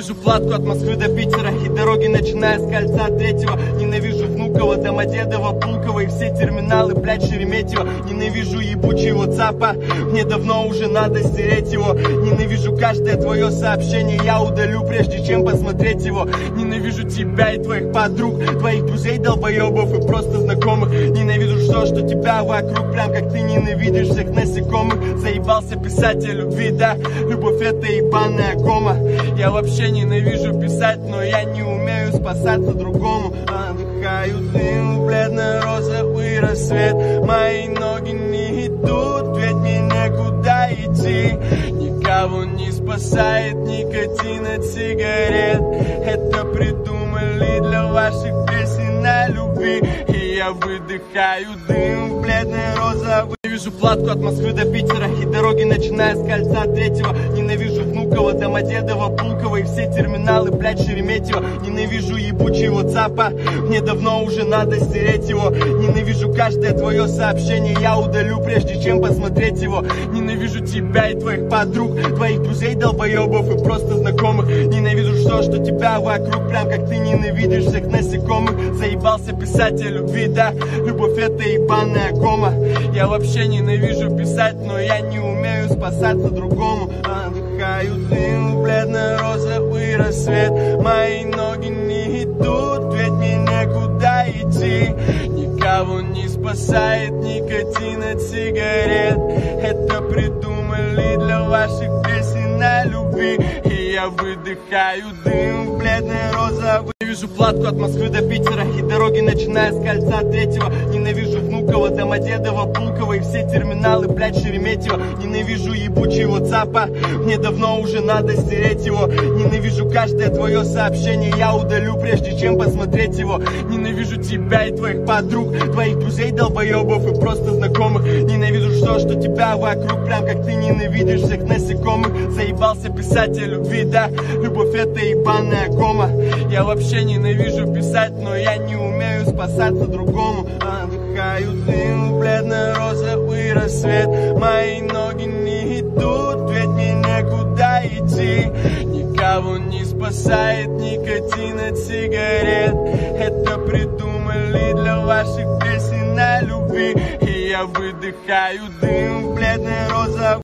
Ненавижу платку от Москвы до Питера и дороги, начиная с кольца 3-го. Ненавижу Внуково, Домодедово, Пулково и все терминалы, блядь, Шереметьево. Ненавижу ебучего ЦАПа, мне давно уже надо стереть его. Ненавижу каждое твое сообщение, я удалю, прежде чем посмотреть его. Ненавижу тебя и твоих подруг, твоих друзей, долбоебов и просто знакомых. Ненавижу все, что тебя вокруг, прям как ты ненавидишь всех насекомых. Заебался писать о любви, да, любовь это ебаная кома. Я вообще ненавижу писать, но я не умею спасаться другому. Вдыхаю дым, бледно-розовый рассвет, мои ноги не идут, ведь мне некуда идти. Никого не спасает никотин от сигарет, это придумали для ваших песен о любви. И я выдыхаю дым, бледно-розовый. Ненавижу платку от Москвы до Питера и дороги, начиная с кольца 3-го. Ненавижу Внуково, Домодедово, Пулково и все терминалы, блядь, Шереметьево. Ненавижу ебучего ЦАПа, мне давно уже надо стереть его. Ненавижу каждое твое сообщение, я удалю, прежде чем посмотреть его. Ненавижу тебя и твоих подруг, твоих друзей, долбоебов и просто знакомых. Ненавижу все, что тебя вокруг, прям как ты ненавидишь всех насекомых. Заебался писать о любви, да, любовь это ебаная кома. Я вообще ненавижу писать, но я не умею спасаться другому. Вдыхаю дым, бледно-розовый рассвет, мои ноги не идут, ведь мне некуда идти. Никого не спасает никотин от сигарет, это придумали для ваших песен о любви. И я выдыхаю дым, бледно-розовый. Ненавижу платку от Москвы до Питера и дороги, начиная с кольца 3-го. Ненавижу Внуково, Домодедово, Пулково и все терминалы, блядь, Шереметьево. Ненавижу ебучего ЦАПа, мне давно уже надо стереть его. Ненавижу каждое твое сообщение, я удалю, прежде чем посмотреть его. Ненавижу тебя и твоих подруг, твоих друзей, долбоебов и просто знакомых. Ненавижу все, что тебя вокруг, прям как ты ненавидишь всех насекомых. Заебался писать о любви, да, любовь это ебаная кома. Я вообще ненавижу писать, но я не умею спасаться другому. Вдыхаю дым, бледно-розовый рассвет, мои ноги не идут, ведь мне некуда идти. Никого не спасает никотин от сигарет, это придумали для ваших песен о любви. И я выдыхаю дым, бледно-розовый.